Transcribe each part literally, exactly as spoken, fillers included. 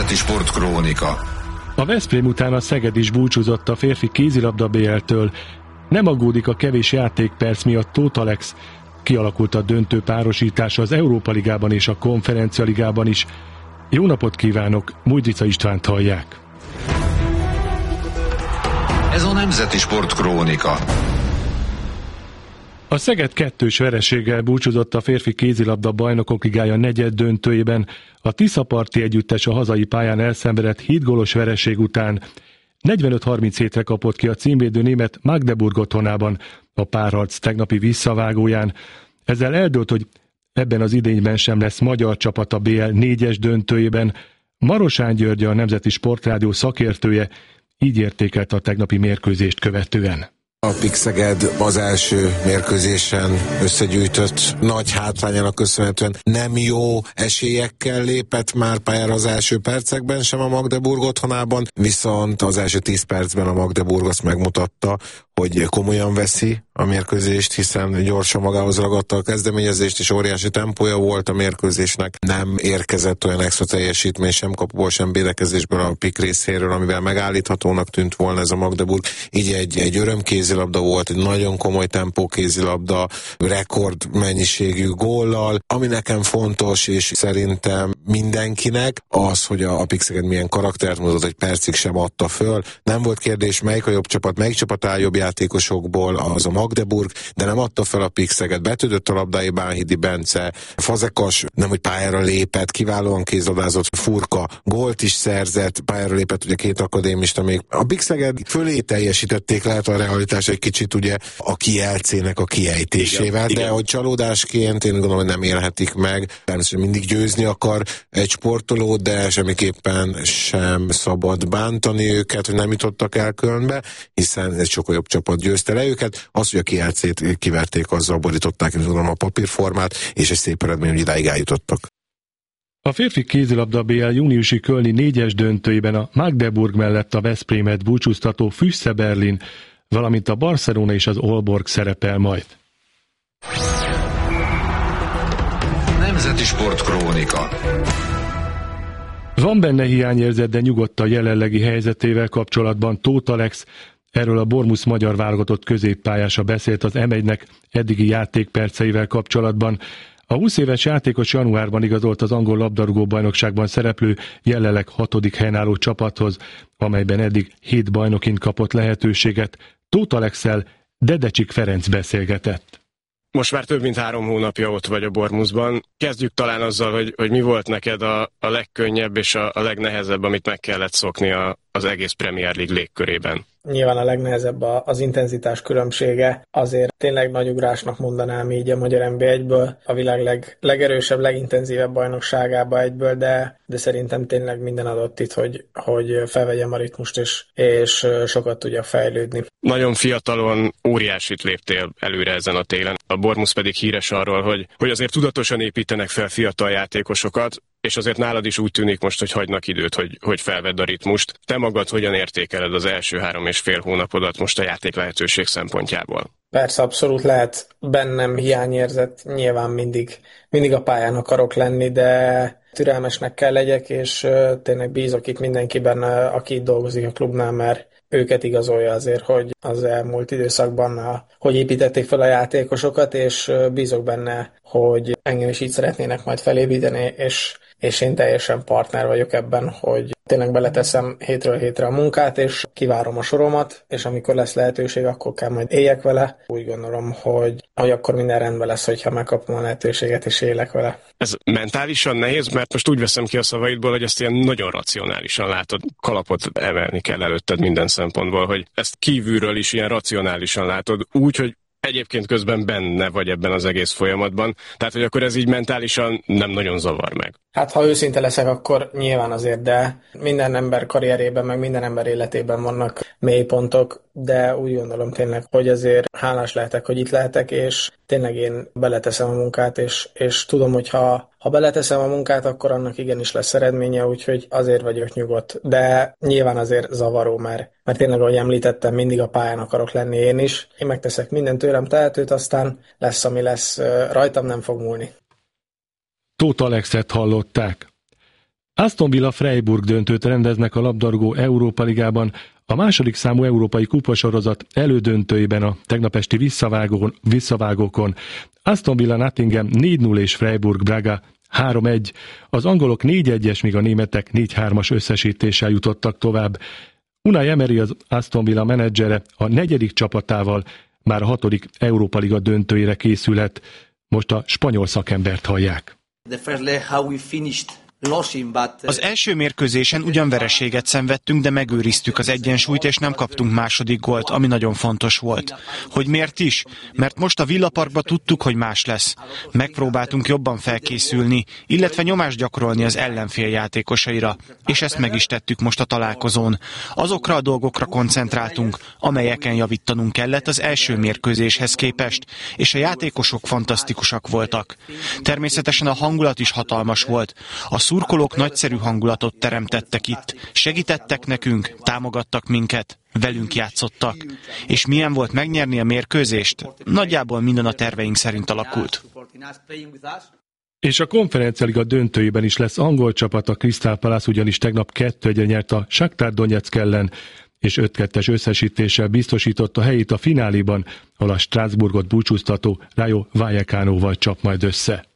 Nemzeti Sportkrónika. A Veszprém után a Szeged is búcsúzott a férfi kézilabda bé el-től. Nem aggódik a kevés játékperc miatt Tóth Alex. Kialakult a döntő párosítása az Európa Ligában és a Konferencia Ligában is. Jó napot kívánok, Mújdrica Istvánt hallják. Ez a Nemzeti Sportkrónika. A Szeged kettős vereséggel búcsúzott a férfi kézilabda bajnokok ligája negyed döntőjében. A Tiszaparti együttes a hazai pályán elszenvedett hét gólos vereség után negyvenöt harminchétre kapott ki a címvédő német Magdeburg otthonában a párharc tegnapi visszavágóján. Ezzel eldőlt, hogy ebben az idényben sem lesz magyar csapat a bé el négyes döntőjében. Marosán György, a Nemzeti Sportrádió szakértője így értékelte a tegnapi mérkőzést követően. A PIK Szeged az első mérkőzésen összegyűjtött nagy hátrányának köszönhetően nem jó esélyekkel lépett már pályára az első percekben sem a Magdeburg otthonában, viszont az első tíz percben a Magdeburg azt megmutatta, hogy komolyan veszi a mérkőzést, hiszen gyorsan magához ragadta a kezdeményezést, és óriási tempója volt a mérkőzésnek. Nem érkezett olyan extra teljesítmény sem kapuból, sem védekezésből a PIK részéről, amivel megállíthatónak tűnt volna ez a Magdeburg. Így egy, egy örömkézilabda volt, egy nagyon komoly tempó kézilabda, rekord mennyiségű góllal. Ami nekem fontos, és szerintem mindenkinek, az, hogy a, a PIK Szeged milyen karaktert mutatott, egy percig sem adta föl. Nem volt kérdés, melyik a jobb csapat, melyik csapat áll jobb játékosokból, az a Magdeburg, de nem adta fel a PIK Szeged, betődött a labdáig Bánhidi Bence, Fazekas nem, hogy pályára lépett, kiválóan kézlabdázott, Furka gólt is szerzett, pályára lépett ugye két akadémista még. A PIK Szeged fölé teljesítették, lehet a realitás egy kicsit ugye a kielcének a kiejtésével, igen, de igen. Hogy csalódásként én gondolom, hogy nem élhetik meg. Természetesen mindig győzni akar egy sportoló, de semmiképpen sem szabad bántani őket, hogy nem jutottak el Kölnbe, hiszen egy sokkal jobb csapat győzte le őket. Az, hogy a kielcét kiverték, azzal borították, én tudom, a papírformát, és egy szép eredmény, hogy idáig eljutottak. A férfi kézilabda bé el júniusi kölni négyes döntőjében a Magdeburg mellett a Veszprémet búcsúztató Füsse Berlin, valamint a Barcelona és az Aalborg szerepel majd. Nemzeti Sportkrónika. Van benne hiányérzet, de nyugodt a jelenlegi helyzetével kapcsolatban Tóth Alex. Erről a Bormusz magyar válogatott középpályása beszélt az em egynek eddigi játékperceivel kapcsolatban. A húsz éves játékos januárban igazolt az angol labdarúgó-bajnokságban szereplő, jelenleg hatodik helyen álló csapathoz, amelyben eddig hét bajnokin kapott lehetőséget. Tóth Alexszel Dedecsik Ferenc beszélgetett. Most már több mint három hónapja ott vagy a Bormuszban. Kezdjük talán azzal, hogy, hogy mi volt neked a, a legkönnyebb és a, a legnehezebb, amit meg kellett szokni a, az egész Premier League légkörében. Nyilván a legnehezebb az intenzitás különbsége. Azért tényleg nagy ugrásnak mondanám így a magyar en bé egyből, a világ leg, legerősebb, legintenzívebb bajnokságába egyből, de, de szerintem tényleg minden adott itt, hogy, hogy felvegyem a ritmust, és, és sokat tudjak fejlődni. Nagyon fiatalon óriásit léptél előre ezen a télen. A Bormusz pedig híres arról, hogy, hogy azért tudatosan építenek fel fiatal játékosokat, és azért nálad is úgy tűnik most, hogy hagynak időt, hogy, hogy felvedd a ritmust. Te magad hogyan értékeled az első három és fél hónapodat most a játék lehetőség szempontjából? Persze, abszolút lehet bennem hiányérzet, nyilván mindig, mindig a pályán akarok lenni, de türelmesnek kell legyek, és tényleg bízok itt mindenkiben, aki itt dolgozik a klubnál, mert őket igazolja azért, hogy az elmúlt időszakban hogy építették fel a játékosokat, és bízok benne, hogy engem is így szeretnének majd felépíteni, és, és én teljesen partner vagyok ebben, hogy tényleg beleteszem hétről hétre a munkát, és kivárom a soromat, és amikor lesz lehetőség, akkor kell majd éljek vele. Úgy gondolom, hogy, hogy akkor minden rendben lesz, hogyha megkapom a lehetőséget, és élek vele. Ez mentálisan nehéz, mert most úgy veszem ki a szavaidból, hogy ezt ilyen nagyon racionálisan látod, kalapot emelni kell előtted minden szempontból, hogy ezt kívülről is ilyen racionálisan látod, úgy, hogy egyébként közben benne vagy ebben az egész folyamatban, tehát hogy akkor ez így mentálisan nem nagyon zavar meg. Hát ha őszinte leszek, akkor nyilván azért, de minden ember karrierében, meg minden ember életében vannak mélypontok, de úgy gondolom tényleg, hogy azért hálás lehetek, hogy itt lehetek, és tényleg én beleteszem a munkát, és, és tudom, hogy ha, ha beleteszem a munkát, akkor annak igenis lesz eredménye, úgyhogy azért vagyok nyugodt. De nyilván azért zavaró, mert, mert tényleg, ahogy említettem, mindig a pályán akarok lenni én is. Én megteszek minden tőlem tehetőt, aztán lesz, ami lesz, rajtam nem fog múlni. Tóth Alexet hallották. Aston Villa Freiburg döntőt rendeznek a labdarúgó Európa Ligában, a második számú európai kupasorozat elődöntőiben a tegnap esti visszavágón, visszavágókon. Aston Villa Nottingham négy null és Freiburg Braga három egy. Az angolok négy egyes, míg a németek négy hármas összesítéssel jutottak tovább. Unai Emery, az Aston Villa menedzsere, a negyedik csapatával már a hatodik Európa Liga döntőjére készülhet. Most a spanyol szakembert hallják. Az első mérkőzésen ugyan vereséget szenvedtünk, de megőriztük az egyensúlyt, és nem kaptunk második gólt, ami nagyon fontos volt. Hogy miért is? Mert most a Villa Parkba tudtuk, hogy más lesz. Megpróbáltunk jobban felkészülni, illetve nyomást gyakorolni az ellenfél játékosaira, és ezt meg is tettük most a találkozón. Azokra a dolgokra koncentráltunk, amelyeken javítanunk kellett az első mérkőzéshez képest, és a játékosok fantasztikusak voltak. Természetesen a hangulat is hatalmas volt. A szurkolók nagyszerű hangulatot teremtettek itt, segítettek nekünk, támogattak minket, velünk játszottak. És milyen volt megnyerni a mérkőzést? Nagyjából minden a terveink szerint alakult. És a Konferencia-liga döntőjében is lesz angol csapat, a Crystal Palace ugyanis tegnap kettő egyre nyert a Shakhtar Donetsk ellen, és öt kettes összesítéssel biztosította helyét a fináléban, ahol a Strasbourgot búcsúztató Rayo Vallecanoval csap majd össze.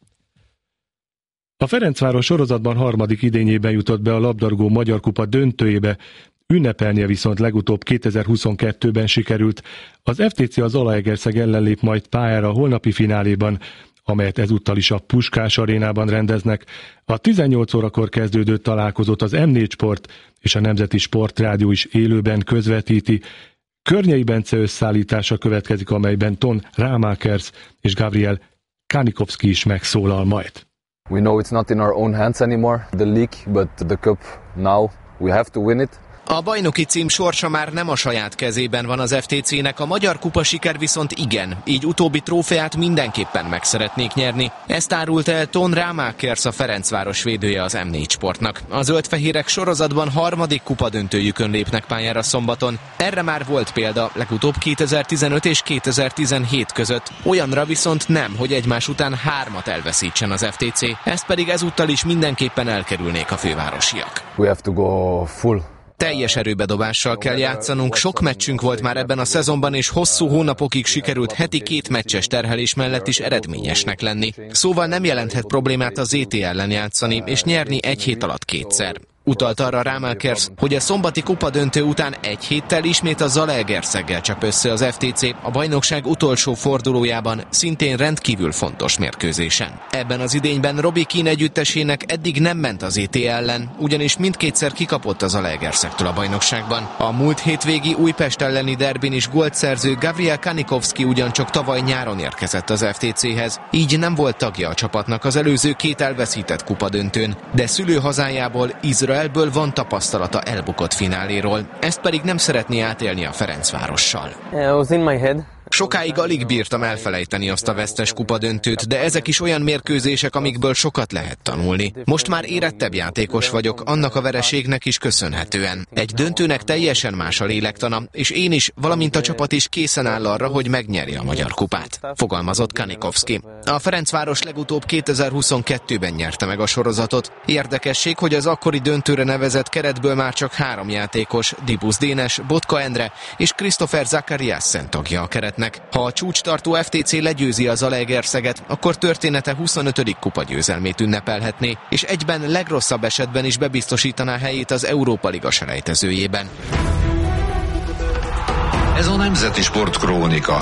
A Ferencváros sorozatban harmadik idényében jutott be a labdarúgó Magyar Kupa döntőjébe, ünnepelnie viszont legutóbb kétezer-huszonkettőben sikerült. Az ef té cé az Zalaegerszeg ellen lép majd pályára a holnapi fináléban, amelyet ezúttal is a Puskás arénában rendeznek. A tizennyolc órakor kezdődő találkozót az em négy Sport és a Nemzeti Sportrádió is élőben közvetíti. Környei Bence összeállítása következik, amelyben Ton Rámákers és Gabriel Kanikovszki is megszólal majd. We know it's not in our own hands anymore, the league, but the cup now, we have to win it. A bajnoki cím sorsa már nem a saját kezében van az ef té cének, a Magyar Kupa siker viszont igen, így utóbbi trófeát mindenképpen meg szeretnék nyerni. Ezt árult el Ton Rámákers, a Ferencváros védője az em négy Sportnak. A zöldfehérek sorozatban harmadik kupadöntőjükön lépnek pályára szombaton. Erre már volt példa, legutóbb kétezer-tizenöt és kétezer-tizenhét között. Olyanra viszont nem, hogy egymás után hármat elveszítsen az ef té cé. Ezt pedig ezúttal is mindenképpen elkerülnék a fővárosiak. We have to go full. Teljes erőbedobással kell játszanunk, sok meccsünk volt már ebben a szezonban, és hosszú hónapokig sikerült heti két meccses terhelés mellett is eredményesnek lenni. Szóval nem jelenthet problémát a zé té ellen játszani, és nyerni egy hét alatt kétszer. Utalt arra Rámákers, hogy a szombati kupadöntő után egy héttel ismét a Zalaegerszeggel csap össze az ef té cé a bajnokság utolsó fordulójában, szintén rendkívül fontos mérkőzésen. Ebben az idényben Robbie Keane együttesének eddig nem ment az zé té ellen, ugyanis mindkétszer kikapott az Zalaegerszektől a bajnokságban. A múlt hétvégi Újpest elleni derbin is gólt szerző Gabriel Kanikovszki ugyancsak tavaly nyáron érkezett az ef té céhez, így nem volt tagja a csapatnak az előző két elveszített kupadöntőn, de szülőhazájából, Izrael Ebből van tapasztalata elbukott fináléról, ezt pedig nem szeretné átélni a Ferencvárossal. Sokáig alig bírtam elfelejteni azt a vesztes kupadöntőt, de ezek is olyan mérkőzések, amikből sokat lehet tanulni. Most már érettebb játékos vagyok, annak a vereségnek is köszönhetően. Egy döntőnek teljesen más a lélektana, és én is, valamint a csapat is készen áll arra, hogy megnyerje a Magyar Kupát, fogalmazott Kanikovszki. A Ferencváros legutóbb kétezer-huszonkettőben nyerte meg a sorozatot. Érdekesség, hogy az akkori döntőre nevezett keretből már csak három játékos, Dibusz Dénes, Botka Endre és Christopher Zachariasen tagja a keret. Ha a csúcstartó ef té cé legyőzi a Zalaegerszeget, akkor története huszonötödik kupagyőzelmét ünnepelhetné, és egyben legrosszabb esetben is bebiztosítaná helyét az Európa Liga selejtezőjében. Ez a Nemzeti Sport Krónika.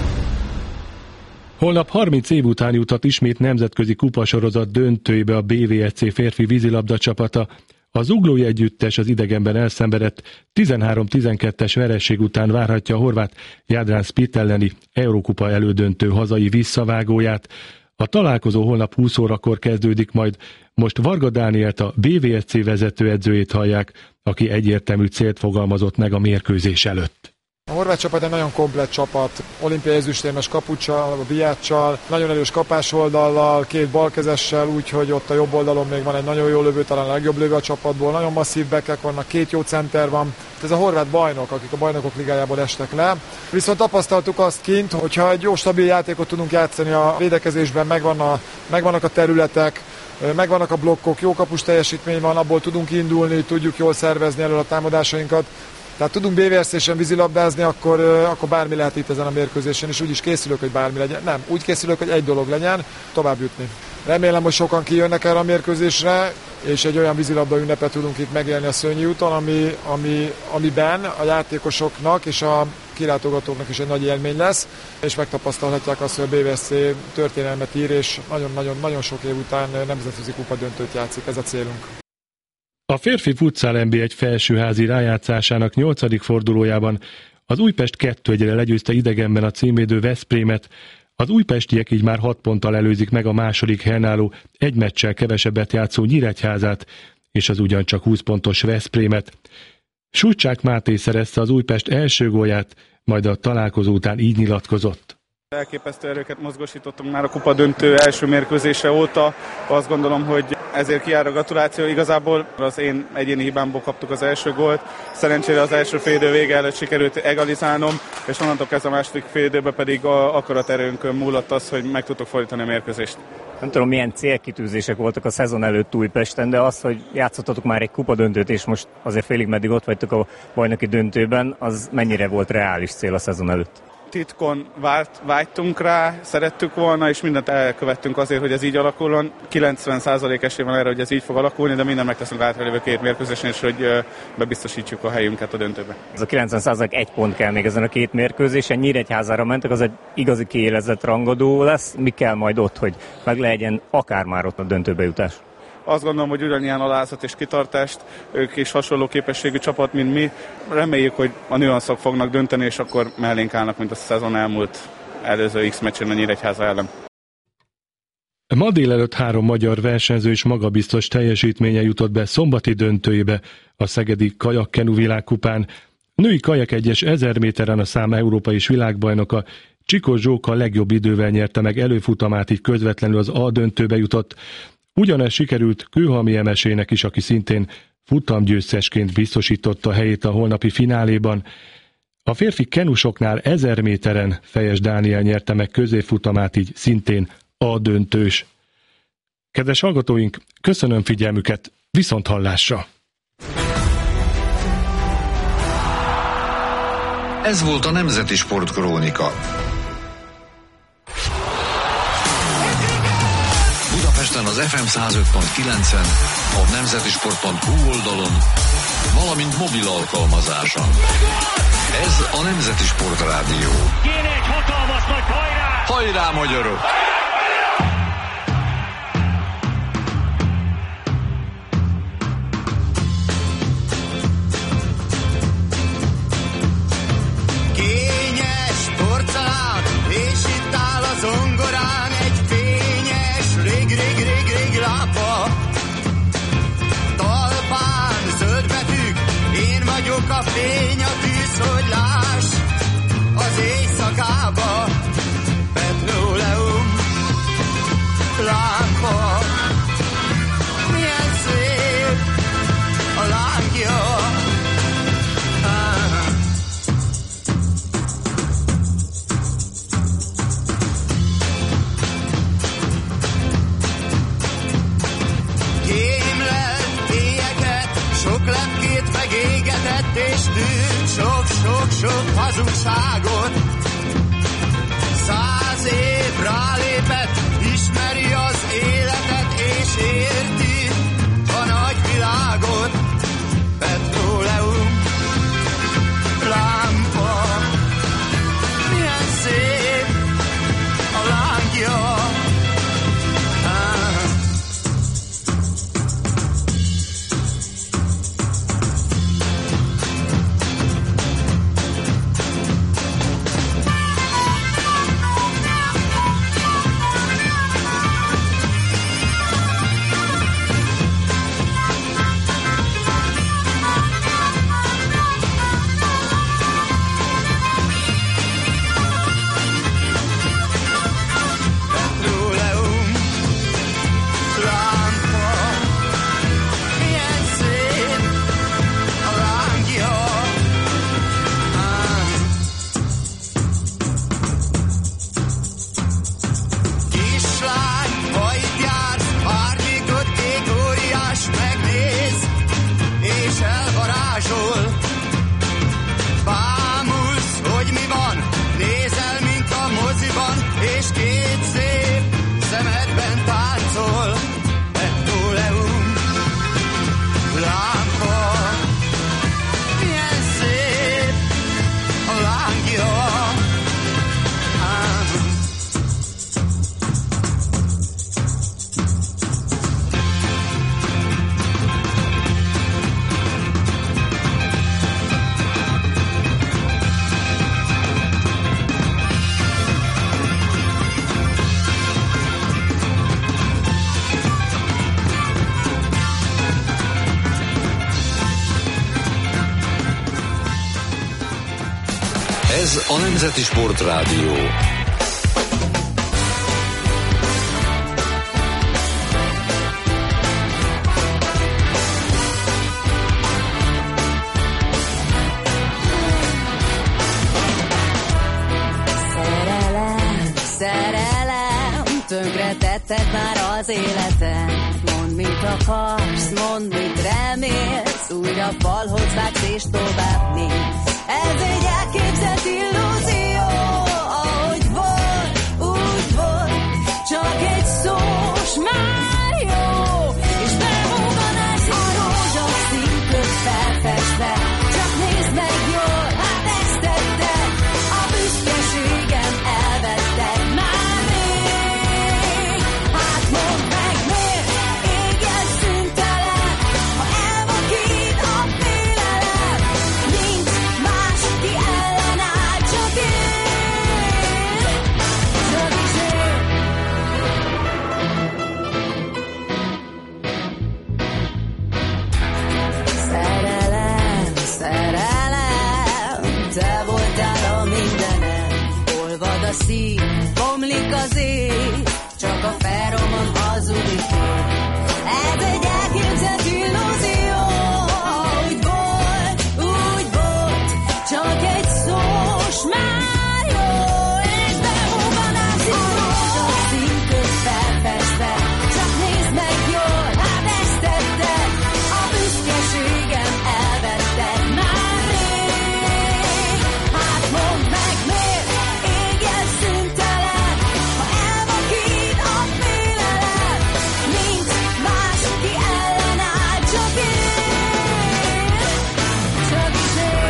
Holnap harminc év után jutott ismét nemzetközi kupasorozat döntőjébe a bé vé es cé férfi vízilabda csapata. A zuglói együttes az idegenben elszenvedett tizenhárom tizenkettes vereség után várhatja a horvát Jadran Split elleni Eurókupa elődöntő hazai visszavágóját. A találkozó holnap húsz órakor kezdődik, majd most Varga Dánielt, a bé vé es cé vezetőedzőjét hallják, aki egyértelmű célt fogalmazott meg a mérkőzés előtt. A horvát csapat egy nagyon komplett csapat, olimpiai ezüstérmes kapuccsal, a Biáccsal, nagyon erős kapásoldallal, két balkezessel, úgyhogy ott a jobb oldalon még van egy nagyon jó lövő, talán a legjobb lövő a csapatból, nagyon masszív bekek vannak, két jó center van. Ez a horvát bajnok, akik a bajnokok ligájából estek le. Viszont tapasztaltuk azt kint, hogyha egy jó stabil játékot tudunk játszani a védekezésben, megvan a, megvannak a területek, Megvannak a blokkok, jó kapus teljesítmény van, abból tudunk indulni, tudjuk jól szervezni elől a támadásainkat. Tehát tudunk bé vé er cé-sen vízilabdázni, akkor, akkor bármi lehet itt ezen a mérkőzésen, és úgy is készülök, hogy bármi legyen. Nem, úgy készülök, hogy egy dolog legyen, tovább jutni. Remélem, hogy sokan kijönnek erre a mérkőzésre, és egy olyan vízilabda ünnepet tudunk itt megélni a Szőnyi úton, ami, ami, amiben a játékosoknak és a kilátogatóknak is egy nagy élmény lesz, és megtapasztalhatják azt, hogy a bé vé es cé történelmet ír, és nagyon-nagyon sok év után nemzetközi kupa döntőt játszik. Ez a célunk. A férfi futsal en bé egy felsőházi rájátszásának nyolcadik fordulójában az Újpest kettő egyre legyőzte idegenben a címvédő Veszprémet, az újpestiek így már hat ponttal előzik meg a második helyen álló, egy meccsel kevesebbet játszó Nyíregyházát és az ugyancsak húsz pontos Veszprémet. Sucsák Máté szerezte az Újpest első gólját, majd a találkozó után így nyilatkozott. Elképesztő erőket mozgósítottunk már a kupa döntő első mérkőzése óta. Azt gondolom, hogy ezért kijár a gratuláció. Igazából az én egyéni hibámból kaptuk az első gólt. Szerencsére az első félidő vége előtt sikerült egalizálnom, és onnantól kezdve a második félidőben pedig a akaraterőnkön múlott az, hogy meg tudtuk fordítani a mérkőzést. Nem tudom, milyen célkitűzések voltak a szezon előtt Újpesten, de az, hogy játszottatok már egy kupadöntőt, és most azért félig meddig ott vagytok a bajnoki döntőben, az mennyire volt reális cél a szezon előtt? Titkon várt, vágytunk rá, szerettük volna, és mindent elkövettünk azért, hogy ez így alakuljon. kilencven százalék esély van erre, hogy ez így fog alakulni, de mindent megteszünk hátralévő két mérkőzésen, és hogy bebiztosítsuk a helyünket a döntőbe. Ez a kilencven százalék egy pont kell még ezen a két mérkőzésen. Nyíregyházára mentek, az egy igazi kiélezett rangadó lesz. Mi kell majd ott, hogy meg legyen akár már ott a döntőbe jutás? Azt gondolom, hogy ugyanilyen alázat és kitartást, ők is hasonló képességű csapat, mint mi. Reméljük, hogy a nüanszok fognak dönteni, és akkor mellénk állnak, mint a szezon elmúlt előző X-meccsen a Nyíregyháza ellen. Ma délelőtt három magyar versenyző és magabiztos teljesítménye jutott be szombati döntőjébe a szegedi kajakkenu világkupán. Női kajak egyes ezer méteren a szám európai és világbajnoka Csikós Zsóka legjobb idővel nyerte meg előfutamát, így közvetlenül az A döntőbe jutott. Ugyanez sikerült Kőhalmi Emesének is, aki szintén futamgyőztesként biztosította helyét a holnapi fináléban. A férfi kenusoknál ezer méteren Fejes Dániel nyerte meg középfutamát, így szintén A döntős. Kedves hallgatóink, köszönöm figyelmüket, viszont hallásra! Ez volt a Nemzeti Sportkrónika. Budapesten az ef em száz öt pont kilencen, a nemzetisport pont hu oldalon, valamint mobil alkalmazáson. Ez a Nemzeti Sport Rádió. Kéne egy hatalmas nagy hajrá! Hajrá, magyarok! Kényes porcelán, és itt áll a zongorán egy fényes, rég, rég, rég, rég lápa. Talpán zöld betűk, én vagyok a fény, a tűz, hogy láss az éjszakába. Petroleum lámpa, milyen szép a lángja. Kémlelt éjeket, sok lepkét megégetett, és tűnt sok-sok-sok hazugságot. Száz év rálépett, ismeri az életet, és érti a nagyvilágot. Petróleum lámpa, milyen szép a lángja. Ez a Nemzeti Sportrádió. Szerelem, szerelem, tönkretetted már az életem. Mondd, mit akarsz, mondd, mit remélsz, újra falhoz vágsz és tovább néz. Ez egy elképzelt illúzió, ahogy volt, úgy volt, csak egy szós már jó, és bemúganás a rózsaszínköt felfestve. Csak nézd meg jól, hát ezt tetted, a büszkeségem elvetted már rég. Hát mondd meg miért, égen szüntelen, ha elvakít a félelem. Nincs más, ki ellenáll, csak én, csak is én. Szerelem, szerelem, te voltál a mindenem. Olvad a szív, bomlik az ég, csak a feromon hazudik. Ez egy elképzelt illúzió, ahogy volt, úgy volt, csak egy szós már jó, és bemúganás a rózsaszínköt felfestve. Csak nézd meg jól, hát ezt tetted, a büszkeségem elvetted már rég. Hát mondd meg miért, égen szüntelen, ha elvakít a félelem. Nincs más, ki ellenáll, csak én, csak is én.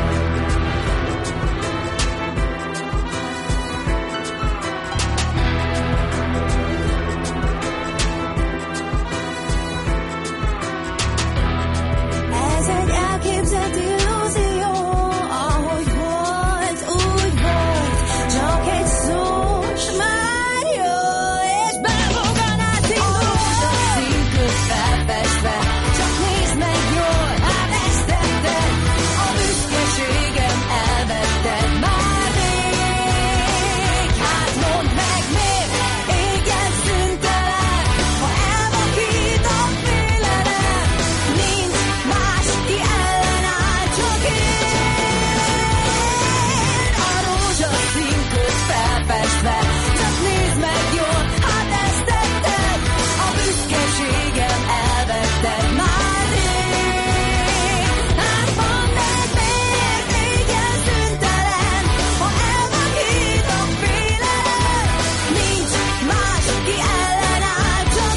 Ez egy elképzelt illúzió, ahogy volt, úgy volt, csak egy szós már jó, és bemúganás a rózsaszínköt felfestve. Csak nézd meg jól, hát ezt tetted, a büszkeségem elvetted már rég. Hát mondd meg miért, égen szüntelen, ha elvakít a félelem. Nincs más, ki ellenáll, csak én, a rózsaszínköt felfestve. Csak nézd meg jól, hát ezt tetted, a büszkeségem elvetted már rég. Hát mondd meg miért, égen szüntelen, ha elvakít a félelem. Nincs más, ki ellenáll, csak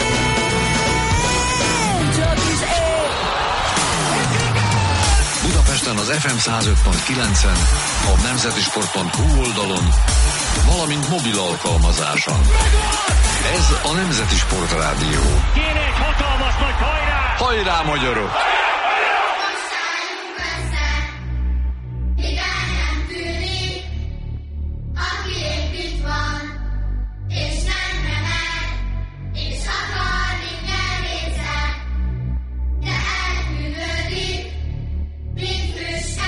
én, csak is én. Budapesten az ef em száz öt pont kilencen, a nemzeti sport pont hu oldalon, valamint mobil alkalmazáson. Ez a Nemzeti Sportrádió. Kéne egy hatalmas nagy hajrá! Hajrá, magyarok!